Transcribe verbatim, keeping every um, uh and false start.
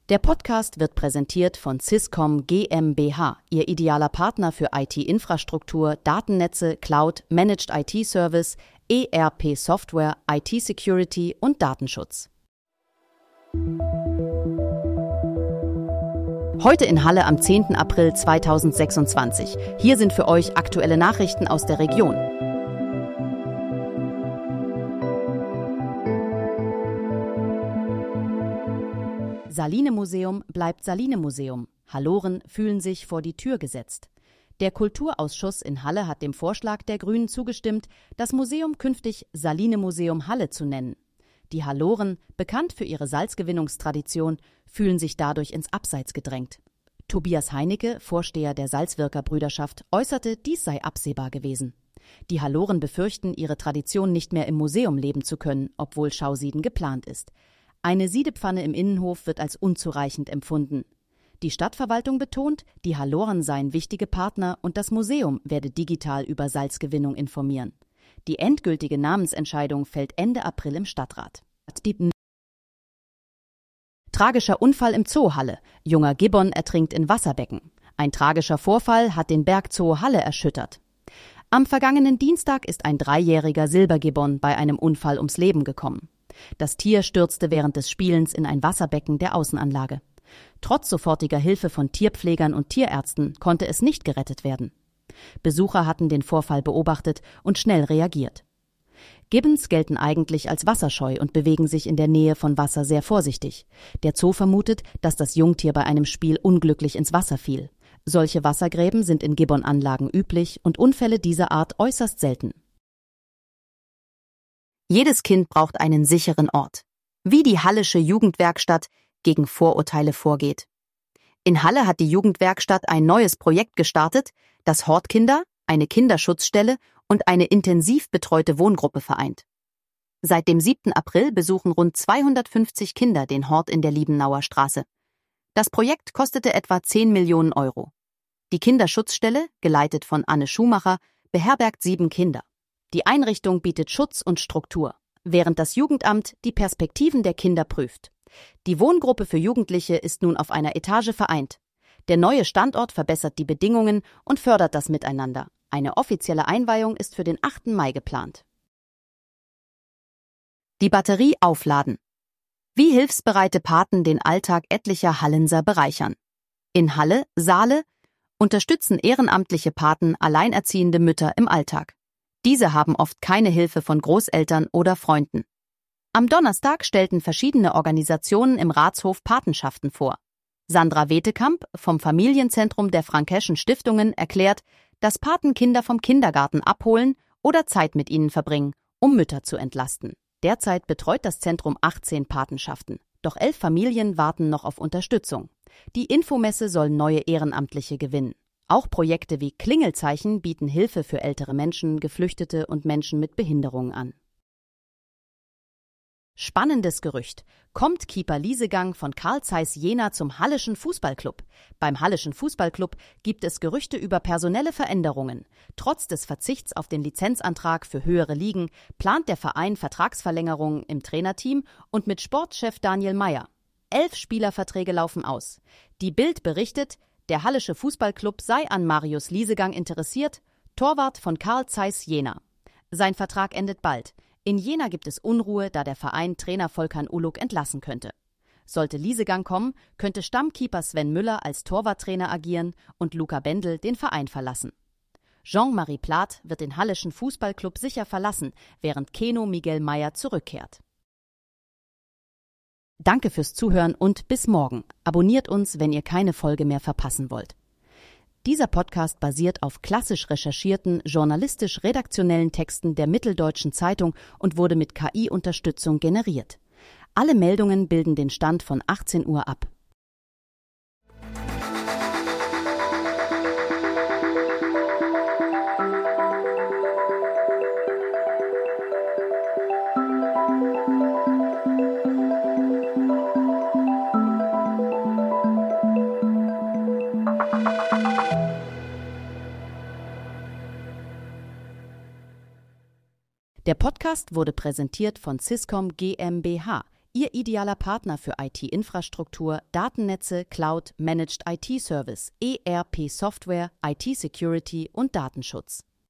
Der Podcast wird präsentiert von Swisscom GmbH, Ihr idealer Partner für I T-Infrastruktur, Datennetze, Cloud, Managed I T-Service, E R P-Software, I T-Security und Datenschutz. Heute in Halle am zehnten April zweitausendsechsundzwanzig. Hier sind für euch aktuelle Nachrichten aus der Region. Saline-Museum bleibt Saline-Museum. Halloren fühlen sich vor die Tür gesetzt. Der Kulturausschuss in Halle hat dem Vorschlag der Grünen zugestimmt, das Museum künftig Saline-Museum Halle zu nennen. Die Halloren, bekannt für ihre Salzgewinnungstradition, fühlen sich dadurch ins Abseits gedrängt. Tobias Heinecke, Vorsteher der Salzwirker-Brüderschaft, äußerte, dies sei absehbar gewesen. Die Halloren befürchten, ihre Tradition nicht mehr im Museum leben zu können, obwohl Schausieden geplant ist. Eine Siedepfanne im Innenhof wird als unzureichend empfunden. Die Stadtverwaltung betont, die Halloren seien wichtige Partner und das Museum werde digital über Salzgewinnung informieren. Die endgültige Namensentscheidung fällt Ende April im Stadtrat. Tragischer Unfall im Zoo Halle. Junger Gibbon ertrinkt in Wasserbecken. Ein tragischer Vorfall hat den Bergzoo Halle erschüttert. Am vergangenen Dienstag ist ein dreijähriger Silbergibbon bei einem Unfall ums Leben gekommen. Das Tier stürzte während des Spielens in ein Wasserbecken der Außenanlage. Trotz sofortiger Hilfe von Tierpflegern und Tierärzten konnte es nicht gerettet werden. Besucher hatten den Vorfall beobachtet und schnell reagiert. Gibbons gelten eigentlich als wasserscheu und bewegen sich in der Nähe von Wasser sehr vorsichtig. Der Zoo vermutet, dass das Jungtier bei einem Spiel unglücklich ins Wasser fiel. Solche Wassergräben sind in Gibbon-Anlagen üblich und Unfälle dieser Art äußerst selten. Jedes Kind braucht einen sicheren Ort. Wie die Hallische Jugendwerkstatt gegen Vorurteile vorgeht. In Halle hat die Jugendwerkstatt ein neues Projekt gestartet, das Hortkinder, eine Kinderschutzstelle und eine intensiv betreute Wohngruppe vereint. Seit dem siebten April besuchen rund zweihundertfünfzig Kinder den Hort in der Liebenauer Straße. Das Projekt kostete etwa zehn Millionen Euro. Die Kinderschutzstelle, geleitet von Anne Schumacher, beherbergt sieben Kinder. Die Einrichtung bietet Schutz und Struktur, während das Jugendamt die Perspektiven der Kinder prüft. Die Wohngruppe für Jugendliche ist nun auf einer Etage vereint. Der neue Standort verbessert die Bedingungen und fördert das Miteinander. Eine offizielle Einweihung ist für den achten Mai geplant. Die Batterie aufladen. Wie hilfsbereite Paten den Alltag etlicher Hallenser bereichern. In Halle, Saale unterstützen ehrenamtliche Paten alleinerziehende Mütter im Alltag. Diese haben oft keine Hilfe von Großeltern oder Freunden. Am Donnerstag stellten verschiedene Organisationen im Ratshof Patenschaften vor. Sandra Wetekamp vom Familienzentrum der Frankeschen Stiftungen erklärt, dass Paten Kinder vom Kindergarten abholen oder Zeit mit ihnen verbringen, um Mütter zu entlasten. Derzeit betreut das Zentrum achtzehn Patenschaften. Doch elf Familien warten noch auf Unterstützung. Die Infomesse soll neue Ehrenamtliche gewinnen. Auch Projekte wie Klingelzeichen bieten Hilfe für ältere Menschen, Geflüchtete und Menschen mit Behinderungen an. Spannendes Gerücht. Kommt Keeper Liesegang von Carl Zeiss Jena zum Halleschen Fußballclub? Beim Halleschen Fußballclub gibt es Gerüchte über personelle Veränderungen. Trotz des Verzichts auf den Lizenzantrag für höhere Ligen plant der Verein Vertragsverlängerungen im Trainerteam und mit Sportchef Daniel Meyer. Elf Spielerverträge laufen aus. Die Bild berichtet, der Hallische Fußballclub sei an Marius Liesegang interessiert, Torwart von Carl Zeiss Jena. Sein Vertrag endet bald. In Jena gibt es Unruhe, da der Verein Trainer Volkan Uluk entlassen könnte. Sollte Liesegang kommen, könnte Stammkeeper Sven Müller als Torwarttrainer agieren und Luca Bendel den Verein verlassen. Jean-Marie Plath wird den Halleschen Fußballclub sicher verlassen, während Keno Miguel Meyer zurückkehrt. Danke fürs Zuhören und bis morgen. Abonniert uns, wenn ihr keine Folge mehr verpassen wollt. Dieser Podcast basiert auf klassisch recherchierten, journalistisch-redaktionellen Texten der Mitteldeutschen Zeitung und wurde mit K I-Unterstützung generiert. Alle Meldungen bilden den Stand von achtzehn Uhr ab. Der Podcast wurde präsentiert von Swisscom GmbH, Ihr idealer Partner für I T-Infrastruktur, Datennetze, Cloud, Managed I T-Service, E R P-Software, I T-Security und Datenschutz.